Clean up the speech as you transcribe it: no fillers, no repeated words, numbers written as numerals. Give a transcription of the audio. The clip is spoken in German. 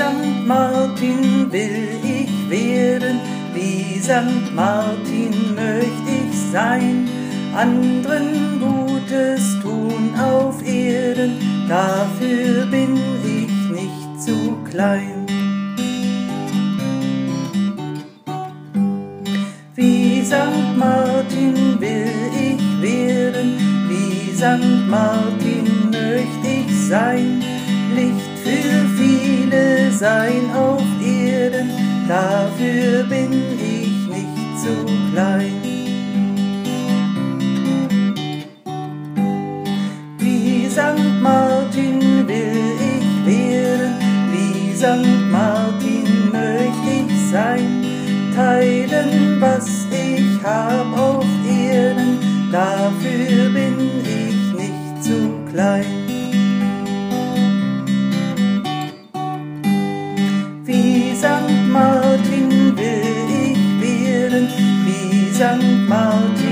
Sankt Martin will ich werden, wie Sankt Martin möcht ich sein, anderen Gutes tun auf Erden, dafür bin ich nicht zu klein. Wie Sankt Martin will ich werden, wie Sankt Martin möcht ich sein, Licht für viele sein auf Erden, dafür bin ich nicht zu klein. Wie Sankt Martin will ich werden, wie Sankt Martin möcht ich sein, teilen, was ich hab auf Erden, dafür bin ich nicht zu klein. Wie Sankt Martin will ich werden, wie Sankt Martin